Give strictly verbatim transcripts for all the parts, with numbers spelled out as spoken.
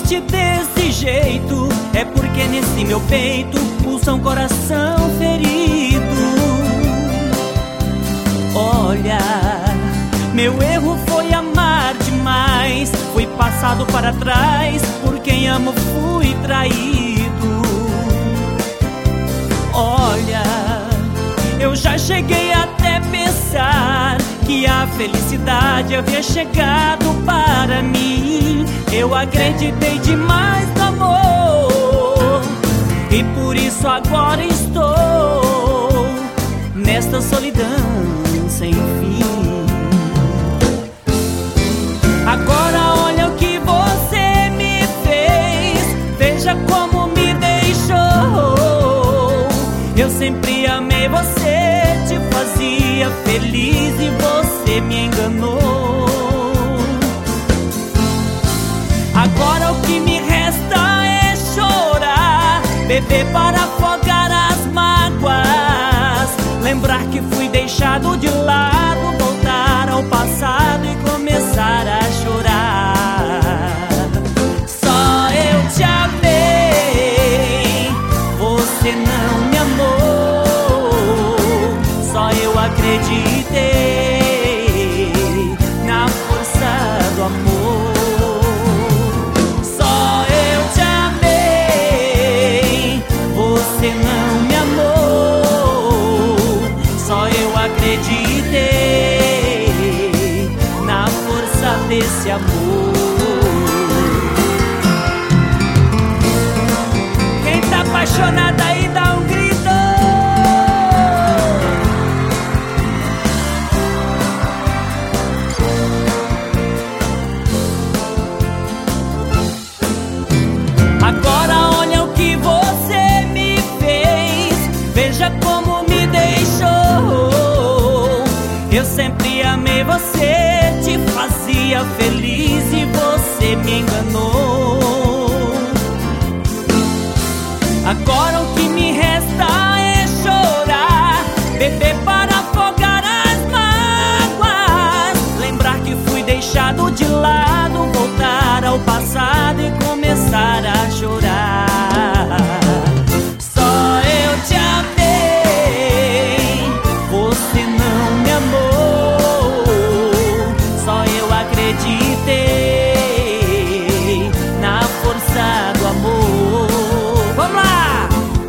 triste desse jeito, é porque nesse meu peito pulsa um coração ferido. Olha, meu erro foi amar demais, fui passado para trás, por quem amo fui traído. Olha, eu já cheguei até pensar que a felicidade havia chegado para mim. Eu acreditei demais no amor e por isso agora estou nesta solidão sem fim. Agora olha o que você me fez, veja como me deixou. Eu sempre amei você, te fazia feliz e você me enganou. Agora o que me resta é chorar, beber para afogar as mágoas, lembrar que fui deixado de lado, voltar ao passado e começar a chorar. Só eu te amei, você não me amou. Só eu acreditei na força do amor. Só eu te amei, você não me amou. Só eu acreditei na força desse amor. Quem tá apaixonado aí dá um grito. Agora olha o que você me fez, veja como me deixou. Eu sempre amei você, te fazia feliz e você me enganou. Agora o que me resta é chorar, beber para afogar as mágoas, lembrar que fui deixado de lado, voltar ao passado e começar a chorar. Só eu te amei, você não me amou. Só eu acreditei na força do amor. Vamos lá!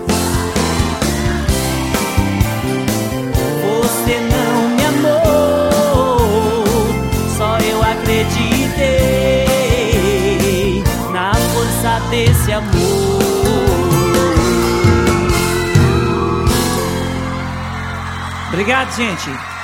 Você não me amou. Só eu acreditei na força desse amor. Obrigado, gente.